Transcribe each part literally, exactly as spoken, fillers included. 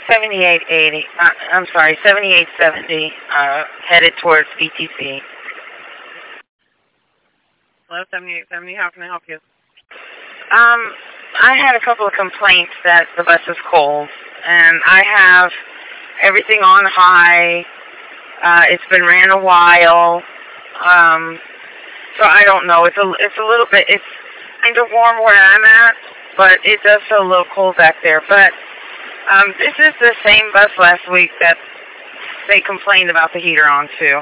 seventy-eight eighty. Uh, I'm sorry, seventy-eight seventy. Uh, headed towards B T C. Hello, seventy-eight seventy. How can I help you? Um, I had a couple of complaints that the bus is cold, and I have everything on high. Uh, it's been ran a while. Um, so I don't know. It's a it's a little bit. It's kind of warm where I'm at, but it does feel a little cold back there. But um, this is the same bus last week that they complained about the heater on too.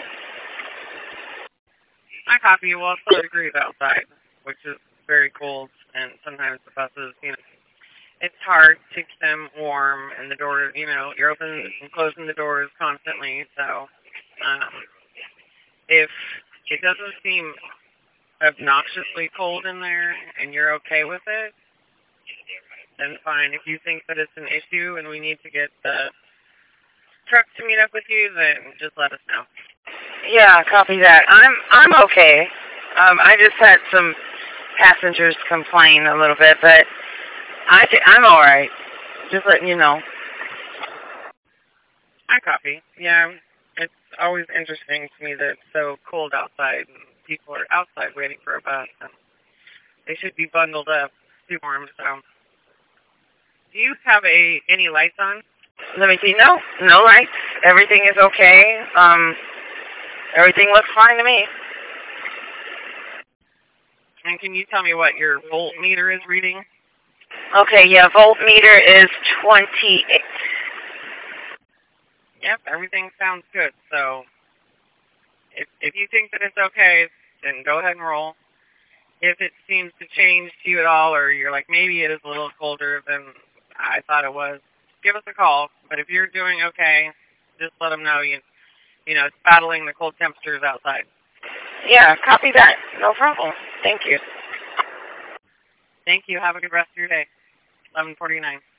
I copy you. Well, it's thirty degrees outside, which is very cold, and sometimes the buses, you know, it's hard to keep them warm, and the door, you know, you're opening and closing the doors constantly. So, um, if it doesn't seem obnoxiously cold in there, and you're okay with it, then fine. If you think that it's an issue and we need to get the truck to meet up with you, then just let us know. Yeah, copy that. I'm I'm okay. Um, I just had some passengers complain a little bit, but I I'm all right. Just letting you know. I copy. Yeah, it's always interesting to me that it's so cold outside and people are outside waiting for a bus. And they should be bundled up, too warm. So, do you have a any lights on? Let me see. No, no lights. Everything is okay. Um. Everything looks fine to me. And can you tell me what your voltmeter is reading? Okay, yeah, voltmeter is twenty-eight. Yep, everything sounds good. So if if you think that it's okay, then go ahead and roll. If it seems to change to you at all, or you're like, maybe it is a little colder than I thought it was, give us a call. But if you're doing okay, just let them know you You know, it's battling the cold temperatures outside. Yeah, copy that. No problem. Thank you. Thank you. Have a good rest of your day. eleven forty-nine.